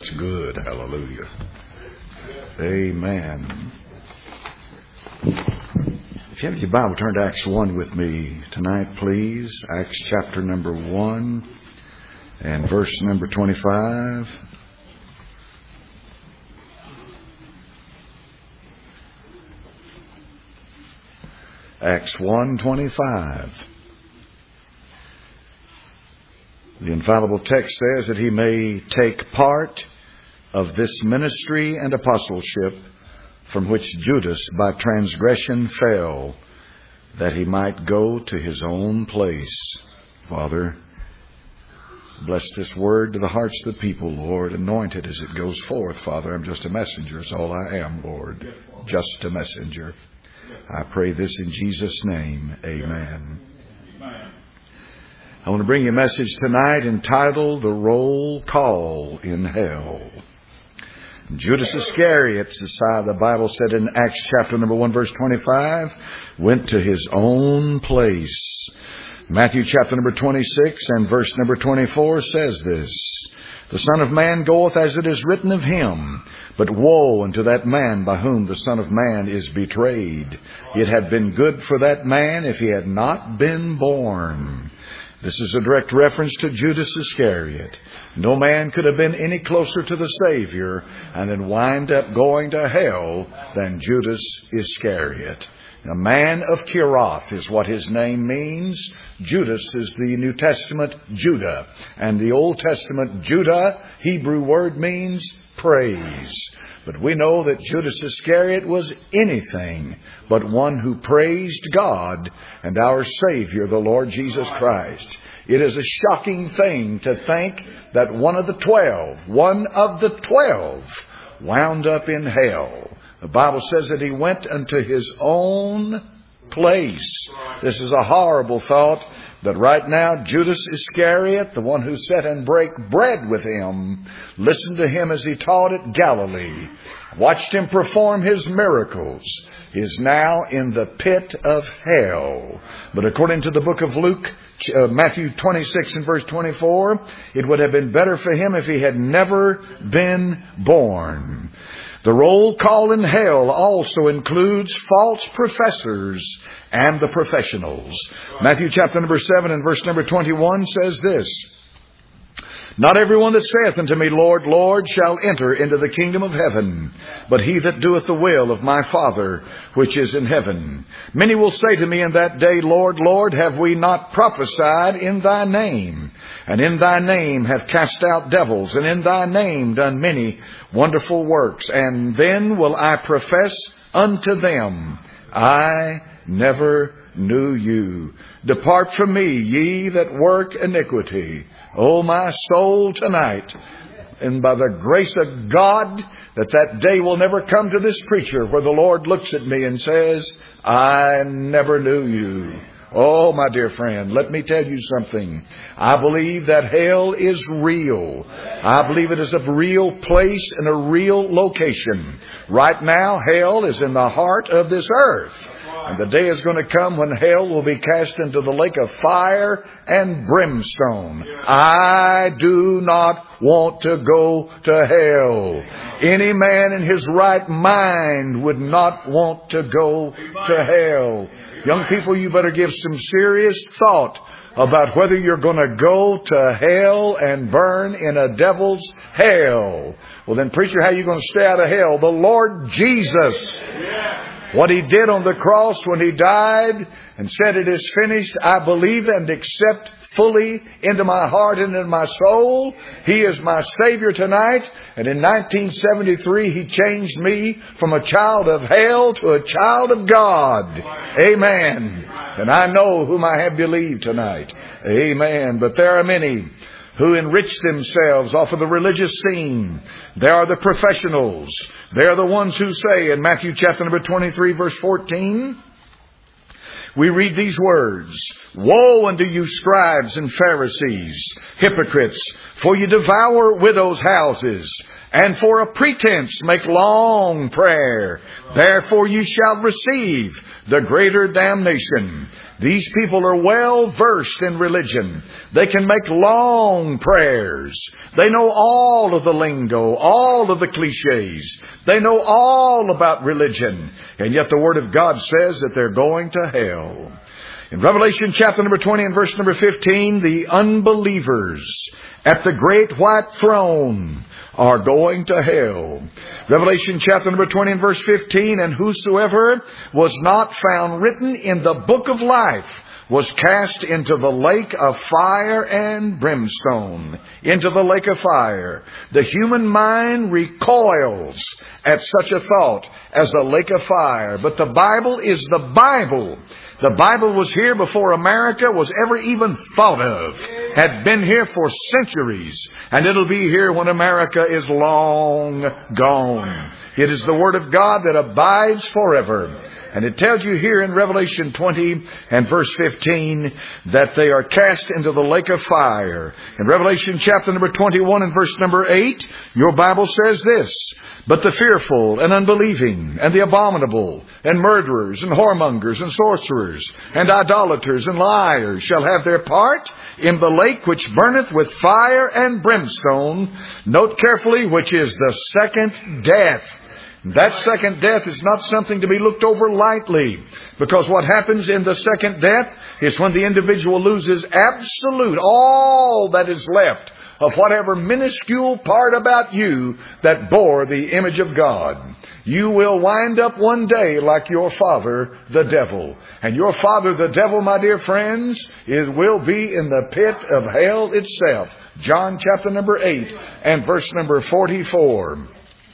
It's good. Hallelujah. Amen. If you have your Bible, turn to Acts 1 with me tonight, please. Acts chapter number 1 and verse number 25. Acts 1:25. The infallible text says that he may take part of this ministry and apostleship from which Judas by transgression fell, that he might go to his own place. Father, bless this word to the hearts of the people, Lord. Anoint it as it goes forth, Father. I'm just a messenger. That's all I am, Lord. Just a messenger. I pray this in Jesus' name. Amen. I want to bring you a message tonight entitled The Roll Call in Hell. Judas Iscariot, the Bible said in Acts chapter number 1 verse 25, went to his own place. Matthew chapter number 26 and verse number 24 says this: The Son of Man goeth as it is written of him, but woe unto that man by whom the Son of Man is betrayed. It had been good for that man if he had not been born. This is a direct reference to Judas Iscariot. No man could have been any closer to the Savior and then wind up going to hell than Judas Iscariot. A man of Kirath is what his name means. Judas is the New Testament Judah. And the Old Testament Judah, Hebrew word means praise. But we know that Judas Iscariot was anything but one who praised God and our Savior, the Lord Jesus Christ. It is a shocking thing to think that one of the 12 wound up in hell. The Bible says that he went unto his own place. This is a horrible thought, that right now Judas Iscariot, the one who sat and brake bread with him, listened to him as he taught at Galilee, watched him perform his miracles, is now in the pit of hell. But according to the book of Luke, Matthew 26 and verse 24, it would have been better for him if he had never been born. The roll call in hell also includes false professors and the professionals. Matthew chapter number 7 and verse number 21 says this: Not everyone that saith unto me, Lord, Lord, shall enter into the kingdom of heaven, but he that doeth the will of my Father which is in heaven. Many will say to me in that day, Lord, Lord, have we not prophesied in thy name? And in thy name have cast out devils, and in thy name done many wonderful works. And then will I profess unto them, I never knew you. Depart from me, ye that work iniquity. Oh, my soul tonight, and by the grace of God, that day will never come to this preacher where the Lord looks at me and says, I never knew you. Oh, my dear friend, let me tell you something. I believe that hell is real. I believe it is a real place and a real location. Right now, hell is in the heart of this earth. And the day is going to come when hell will be cast into the lake of fire and brimstone. I do not want to go to hell. Any man in his right mind would not want to go to hell. Young people, you better give some serious thought about whether you're going to go to hell and burn in a devil's hell. Well, then, preacher, how are you going to stay out of hell? The Lord Jesus. What He did on the cross when He died and said it is finished, I believe and accept fully into my heart and in my soul. He is my Savior tonight. And in 1973, He changed me from a child of hell to a child of God. Amen. And I know whom I have believed tonight. Amen. But there are many who enrich themselves off of the religious scene. They are the professionals. They are the ones who say in Matthew chapter number 23 verse 14, we read these words: Woe unto you, scribes and Pharisees, hypocrites! For you devour widows' houses, and for a pretense make long prayer. Therefore you shall receive the greater damnation. These people are well versed in religion. They can make long prayers. They know all of the lingo, all of the cliches. They know all about religion. And yet the Word of God says that they're going to hell. In Revelation chapter number 20 and verse number 15, the unbelievers at the great white throne are going to hell. Revelation chapter number 20 and verse 15, and whosoever was not found written in the book of life was cast into the lake of fire and brimstone. Into the lake of fire. The human mind recoils at such a thought as the lake of fire. But the Bible is the Bible. The Bible was here before America was ever even thought of. Had been here for centuries. And it'll be here when America is long gone. It is the Word of God that abides forever. And it tells you here in Revelation 20 and verse 15 that they are cast into the lake of fire. In Revelation chapter number 21 and verse number 8, your Bible says this: but the fearful and unbelieving and the abominable and murderers and whoremongers and sorcerers and idolaters and liars shall have their part in the lake which burneth with fire and brimstone. Note carefully, which is the second death. That second death is not something to be looked over lightly, because what happens in the second death is when the individual loses absolute, all that is left of whatever minuscule part about you that bore the image of God. You will wind up one day like your father, the devil. And your father, the devil, my dear friends, will be in the pit of hell itself. John chapter number 8 and verse number 44.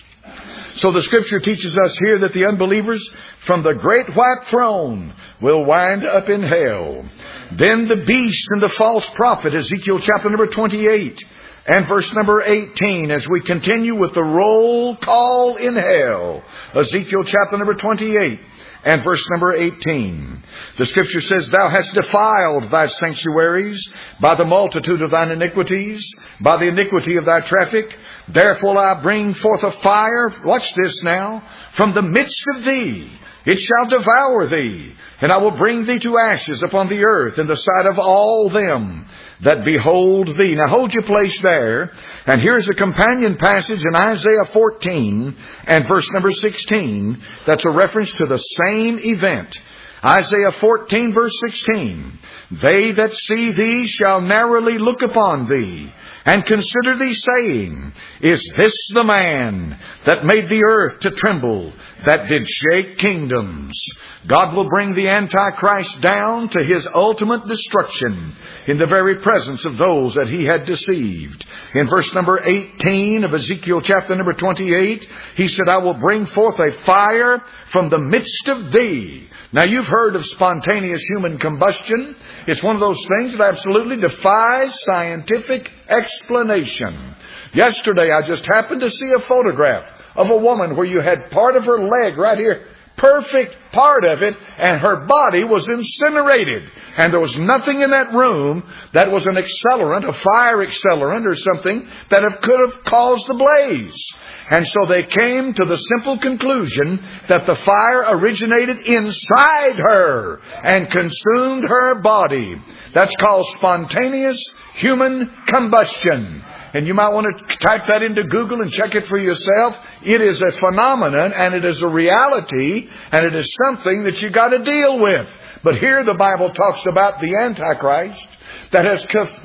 So the Scripture teaches us here that the unbelievers from the great white throne will wind up in hell. Then the beast and the false prophet, Ezekiel chapter number 28 and verse number 18, as we continue with the roll call in hell. Ezekiel chapter number 28 and verse number 18. The Scripture says, thou hast defiled thy sanctuaries by the multitude of thine iniquities, by the iniquity of thy traffic. Therefore I bring forth a fire, watch this now, from the midst of thee. It shall devour thee, and I will bring thee to ashes upon the earth in the sight of all them that behold thee. Now hold your place there. And here's a companion passage in Isaiah 14 and verse number 16. That's a reference to the same event. Isaiah 14 verse 16. They that see thee shall narrowly look upon thee, and consider thee, saying, is this the man that made the earth to tremble, that did shake kingdoms? God will bring the Antichrist down to his ultimate destruction in the very presence of those that he had deceived. In verse number 18 of Ezekiel chapter number 28, he said, I will bring forth a fire from the midst of thee. Now you've heard of spontaneous human combustion. It's one of those things that absolutely defies scientific explanation. Yesterday I just happened to see a photograph of a woman where you had part of her leg right here, perfect part of it, and her body was incinerated. And there was nothing in that room that was an accelerant, a fire accelerant or something that could have caused the blaze. And so they came to the simple conclusion that the fire originated inside her and consumed her body. That's called spontaneous human combustion. And you might want to type that into Google and check it for yourself. It is a phenomenon, and it is a reality, and it is something that you got to deal with. But here the Bible talks about the Antichrist that's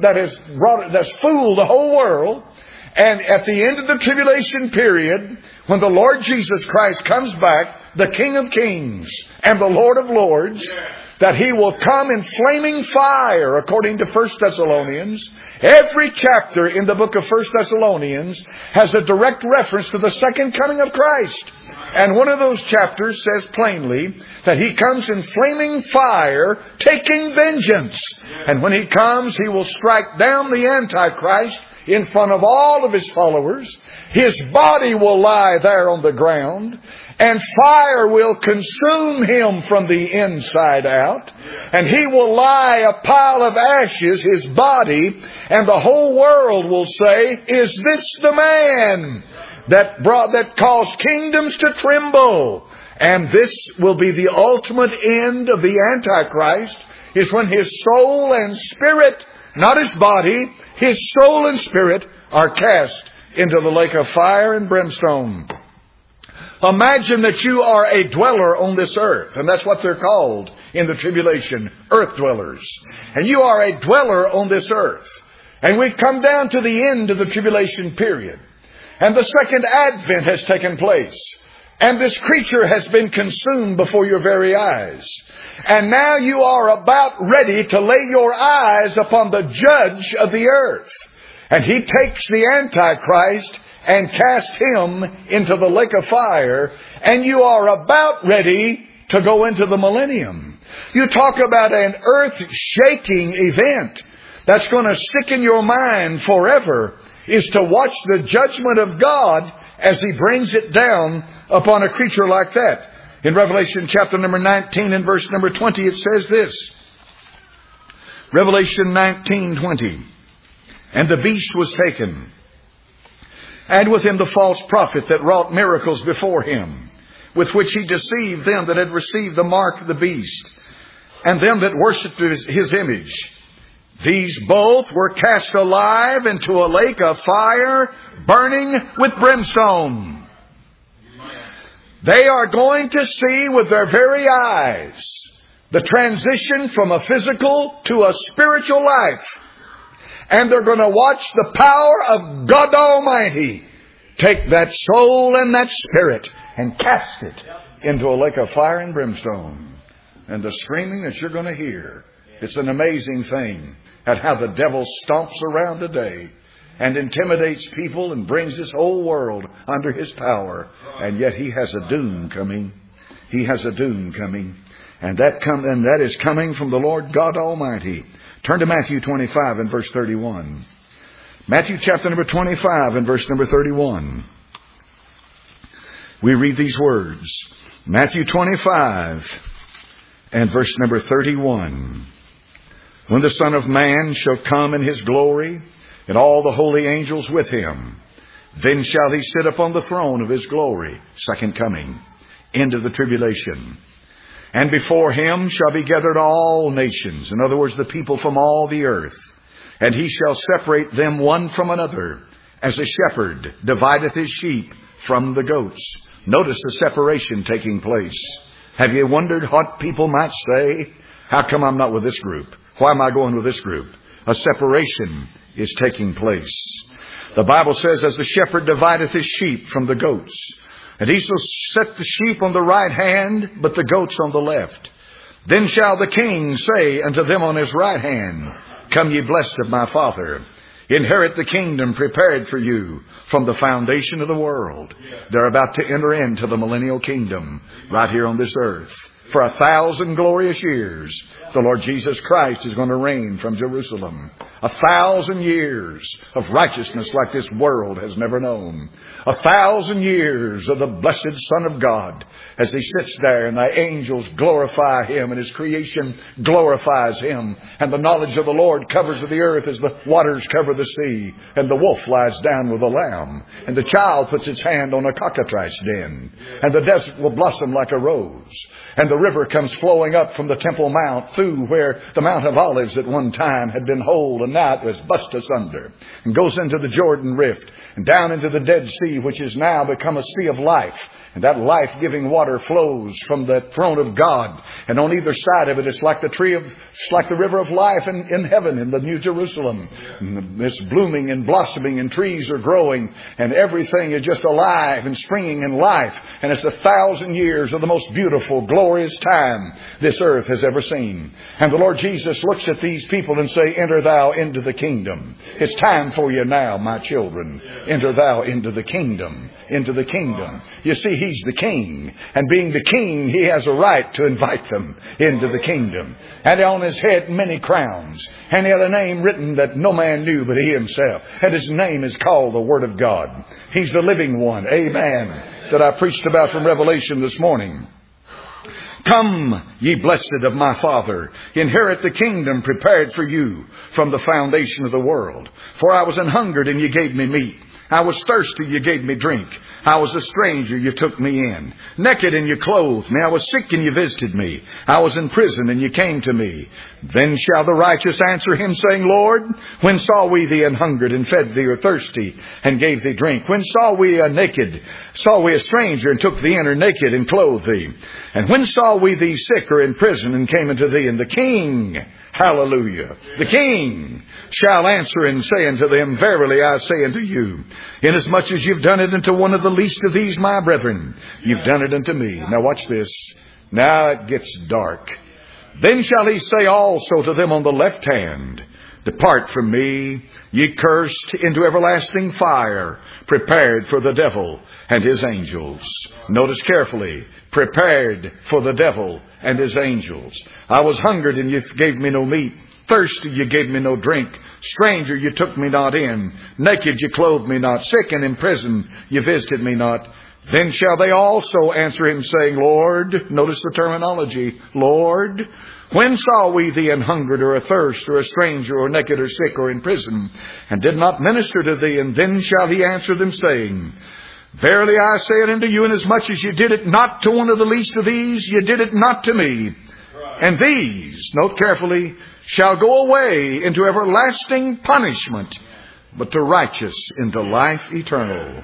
fooled the whole world. And at the end of the tribulation period, when the Lord Jesus Christ comes back, the King of Kings and the Lord of Lords, that He will come in flaming fire, according to 1 Thessalonians. Every chapter in the book of 1 Thessalonians has a direct reference to the second coming of Christ. And one of those chapters says plainly that He comes in flaming fire, taking vengeance. And when He comes, He will strike down the Antichrist in front of all of His followers. His body will lie there on the ground. And fire will consume him from the inside out. And he will lie a pile of ashes, his body, and the whole world will say, is this the man that caused kingdoms to tremble? And this will be the ultimate end of the Antichrist, is when his soul and spirit, not his body, his soul and spirit are cast into the lake of fire and brimstone. Imagine that you are a dweller on this earth, and that's what they're called in the tribulation, earth dwellers. And you are a dweller on this earth. And we've come down to the end of the tribulation period. And the second advent has taken place. And this creature has been consumed before your very eyes. And now you are about ready to lay your eyes upon the judge of the earth. And he takes the Antichrist and casts him into the lake of fire. And you are about ready to go into the millennium. You talk about an earth-shaking event that's going to stick in your mind forever, is to watch the judgment of God as He brings it down upon a creature like that. In Revelation chapter number 19 and verse number 20, it says this. Revelation 19:20. And the beast was taken, and with him the false prophet that wrought miracles before him, with which he deceived them that had received the mark of the beast, and them that worshipped his image. These both were cast alive into a lake of fire, burning with brimstone. They are going to see with their very eyes the transition from a physical to a spiritual life. And they're going to watch the power of God Almighty take that soul and that spirit and cast it into a lake of fire and brimstone. And the screaming that you're going to hear, it's an amazing thing at how the devil stomps around today and intimidates people and brings this whole world under his power. And yet he has a doom coming. He has a doom coming. And that is coming from the Lord God Almighty. Turn to Matthew 25 and verse 31. Matthew chapter number 25 and verse number 31. We read these words. Matthew 25 and verse number 31. When the Son of Man shall come in His glory, and all the holy angels with Him, then shall He sit upon the throne of His glory. Second coming. End of the tribulation. And before Him shall be gathered all nations. In other words, the people from all the earth. And He shall separate them one from another, as a shepherd divideth his sheep from the goats. Notice the separation taking place. Have you wondered what people might say? How come I'm not with this group? Why am I going with this group? A separation is taking place. The Bible says, as the shepherd divideth his sheep from the goats. And he shall set the sheep on the right hand, but the goats on the left. Then shall the King say unto them on his right hand, Come ye blessed of my Father, inherit the kingdom prepared for you from the foundation of the world. They're about to enter into the millennial kingdom right here on this earth. For 1,000 glorious years, the Lord Jesus Christ is going to reign from Jerusalem. 1,000 years of righteousness like this world has never known. 1,000 years of the blessed Son of God as He sits there and the angels glorify Him and His creation glorifies Him. And the knowledge of the Lord covers the earth as the waters cover the sea. And the wolf lies down with the lamb. And the child puts its hand on a cockatrice den. And the desert will blossom like a rose. And the river comes flowing up from the Temple Mount through where the Mount of Olives at one time had been whole, and now it was bust asunder, and goes into the Jordan Rift and down into the Dead Sea, which has now become a sea of life. And that life-giving water flows from the throne of God. And on either side of it, it's like the river of life in heaven, in the New Jerusalem. And it's blooming and blossoming, and trees are growing, and everything is just alive and springing in life. And it's 1,000 years of the most beautiful, glorious time this earth has ever seen. And the Lord Jesus looks at these people and say, enter thou into the kingdom. It's time for you now, my children. Enter thou into the kingdom. Into the kingdom. You see, He's the King. And being the King, He has a right to invite them into the kingdom. And on His head many crowns. And He had a name written that no man knew but He Himself. And His name is called the Word of God. He's the living one. Amen. That I preached about from Revelation this morning. Come, ye blessed of my Father, inherit the kingdom prepared for you from the foundation of the world. For I was an hungered, and ye gave me meat. I was thirsty, you gave me drink. I was a stranger, you took me in. Naked, and you clothed me. I was sick, and you visited me. I was in prison, and you came to me. Then shall the righteous answer Him, saying, Lord, when saw we thee an hungered, and fed thee, or thirsty, and gave thee drink? When saw we a stranger, and took thee in, or naked, and clothed thee? And when saw we thee sick, or in prison, and came unto thee? And the King, hallelujah, the King shall answer and say unto them, verily I say unto you, inasmuch as you've done it unto one of the least of these my brethren, you've done it unto me. Now watch this. Now it gets dark. Then shall He say also to them on the left hand, depart from me, ye cursed, into everlasting fire, prepared for the devil and his angels. Notice carefully, prepared for the devil and his angels. I was hungered, and you gave me no meat. Thirsty, you gave me no drink. Stranger, you took me not in. Naked, you clothed me not. Sick and in prison, you visited me not. Then shall they also answer Him, saying, Lord, notice the terminology, Lord, when saw we thee an hungered, or athirst, or a stranger, or naked, or sick, or in prison, and did not minister to thee? And then shall He answer them, saying, verily I say it unto you, inasmuch as you did it not to one of the least of these, you did it not to me. And these, note carefully, shall go away into everlasting punishment, but the righteous into life eternal.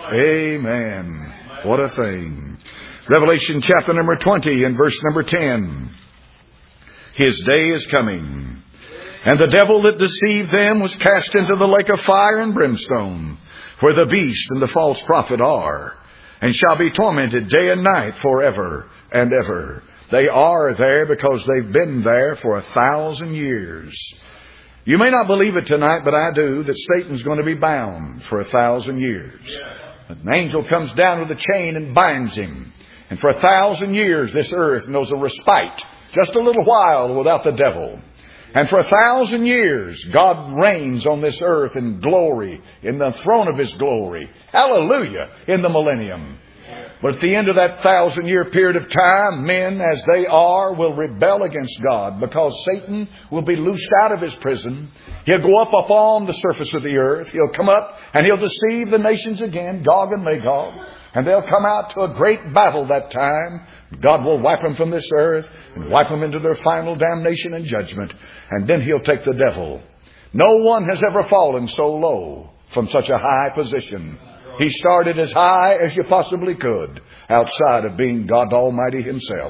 Amen. What a thing. Revelation chapter number 20 and verse number 10. His day is coming, and the devil that deceived them was cast into the lake of fire and brimstone, where the beast and the false prophet are, and shall be tormented day and night forever and ever. They are there because they've been there for 1,000 years. You may not believe it tonight, but I do, that Satan's going to be bound for 1,000 years. An angel comes down with a chain and binds him. And for 1,000 years, this earth knows a respite, just a little while without the devil. And for 1,000 years, God reigns on this earth in glory, in the throne of His glory. Hallelujah, in the millennium. But at the end of that 1,000-year period of time, men, as they are, will rebel against God, because Satan will be loosed out of his prison. He'll go up upon the surface of the earth. He'll come up and he'll deceive the nations again, Gog and Magog. And they'll come out to a great battle that time. God will wipe them from this earth and wipe them into their final damnation and judgment. And then He'll take the devil. No one has ever fallen so low from such a high position. He started as high as you possibly could, outside of being God Almighty Himself.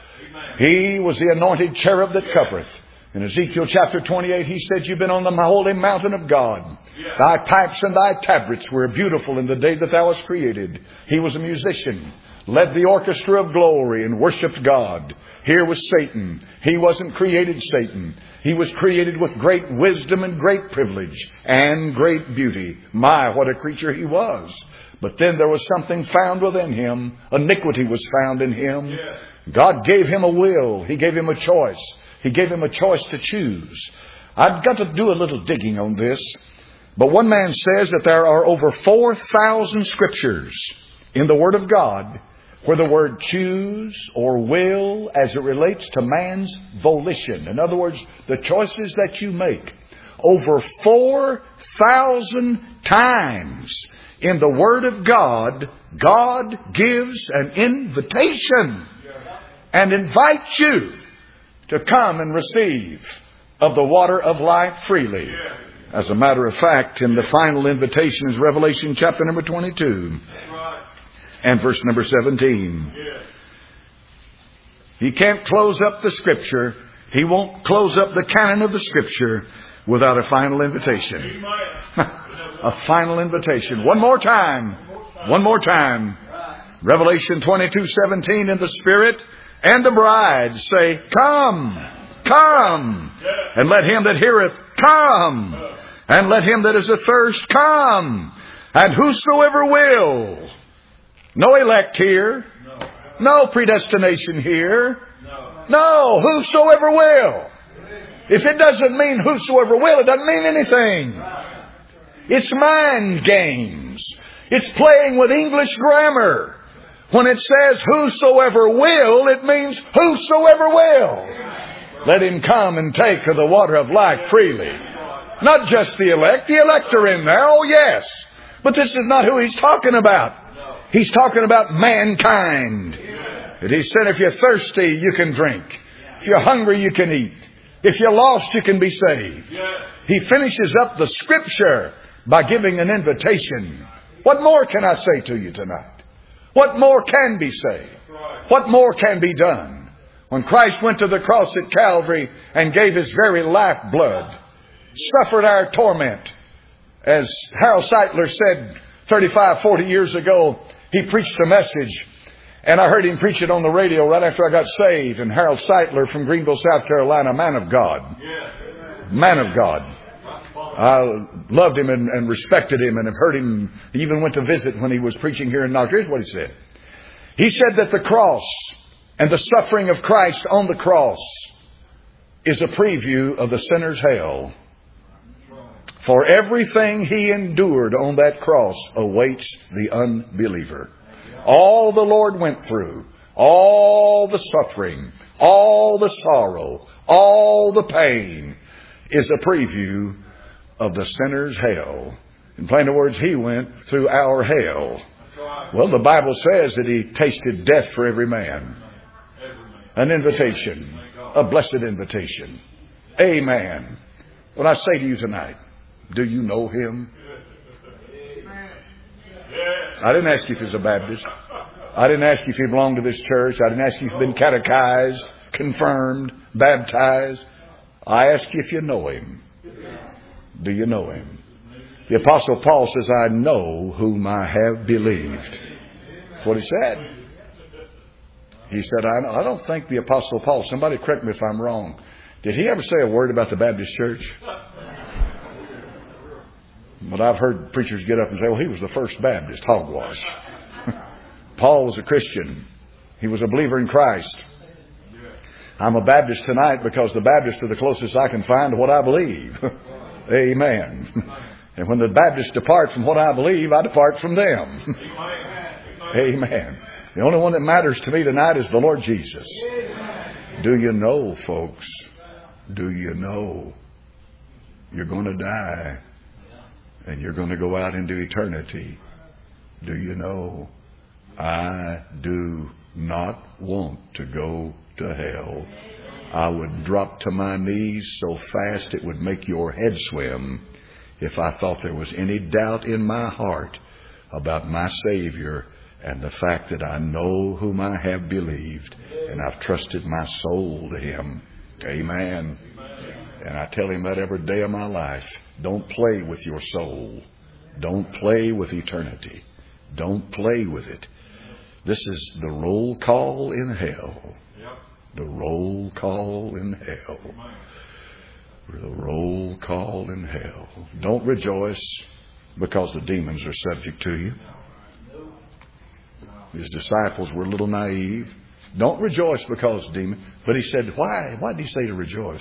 He was the anointed cherub that covereth. In Ezekiel chapter 28, He said, you've been on the holy mountain of God. Thy pipes and thy tabrets were beautiful in the day that thou wast created. He was a musician, led the orchestra of glory, and worshipped God. Here was Satan. He wasn't created Satan. He was created with great wisdom and great privilege and great beauty. My, what a creature he was. But then there was something found within him. Iniquity was found in him. God gave him a will. He gave him a choice. He gave him a choice to choose. I've got to do a little digging on this. But one man says that there are over 4,000 scriptures in the Word of God where the word choose or will as it relates to man's volition. In other words, the choices that you make. Over 4,000 times in the Word of God, God gives an invitation and invites you to come and receive of the water of life freely. As a matter of fact, in the final invitation is Revelation chapter number 22 and verse number 17. He can't close up the Scripture. He won't close up the canon of the Scripture without a final invitation. A final invitation. One more time. One more time. Revelation 22:17, and the Spirit and the bride say, come. come. And let him that heareth come. And let him that is athirst come. And whosoever will. No elect here. No predestination here. No, whosoever will. If it doesn't mean whosoever will, it doesn't mean anything. It's mind games. It's playing with English grammar. When it says whosoever will, it means whosoever will. Let him come and take of the water of life freely. Not just the elect. The elect are in there. Oh, yes. But this is not who he's talking about. He's talking about mankind. And he said, if you're thirsty, you can drink. If you're hungry, you can eat. If you're lost, you can be saved. He finishes up the Scripture by giving an invitation. What more can I say to you tonight? What more can be said? What more can be done? When Christ went to the cross at Calvary and gave His very lifeblood, suffered our torment. As Harold Seitler said 35, 40 years ago, he preached a message. And I heard him preach it on the radio right after I got saved. And Harold Seitler from Greenville, South Carolina, man of God. Man of God. I loved him and respected him and have heard him. He even went to visit when he was preaching here in Knoxville. Here's what he said. He said that the cross and the suffering of Christ on the cross is a preview of the sinner's hell. For everything He endured on that cross awaits the unbeliever. All the Lord went through, all the suffering, all the sorrow, all the pain is a preview of the sinner's hell. In plain words, He went through our hell. Well, the Bible says that He tasted death for every man. An invitation, a blessed invitation. Amen. When I say to you tonight, do you know Him? I didn't ask you if He's a Baptist. I didn't ask you if you belong to this church. I didn't ask you if you've been catechized, confirmed, baptized. I ask you if you know Him. Do you know Him? The Apostle Paul says, I know whom I have believed. That's what he said. He said, I don't think the Apostle Paul, somebody correct me if I'm wrong, did he ever say a word about the Baptist church? But I've heard preachers get up and say, well, he was the first Baptist. Hogwash. Paul was a Christian. He was a believer in Christ. I'm a Baptist tonight because the Baptists are the closest I can find to what I believe. Amen. And when the Baptists depart from what I believe, I depart from them. Amen. The only one that matters to me tonight is the Lord Jesus. Do you know, folks? Do you know you're going to die and you're going to go out into eternity? Do you know? I do not want to go to hell. I would drop to my knees so fast it would make your head swim if I thought there was any doubt in my heart about my Savior and the fact that I know whom I have believed and I've trusted my soul to Him. Amen. And I tell Him that every day of my life. Don't play with your soul. Don't play with eternity. Don't play with it. This is the roll call in hell. The roll call in hell. The roll call in hell. Don't rejoice because the demons are subject to you. His disciples were a little naive. Don't rejoice because demons. But He said, why? Why did He say to rejoice?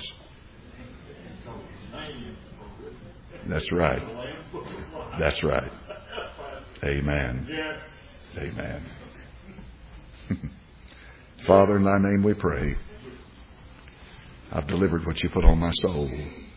That's right. That's right. Amen. Amen. Father, in Thy name we pray. I've delivered what You put on my soul.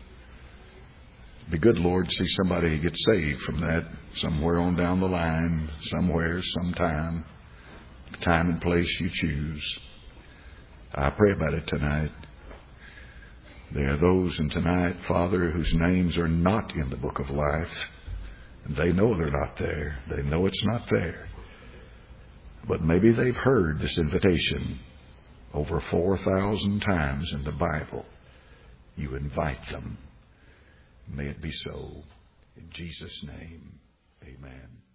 Be good, Lord, see somebody get saved from that somewhere on down the line, somewhere, sometime, time and place You choose. I pray about it tonight. There are those in tonight, Father, whose names are not in the book of life. And they know they're not there. They know it's not there. But maybe they've heard this invitation over 4,000 times in the Bible. You invite them. May it be so. In Jesus' name, amen.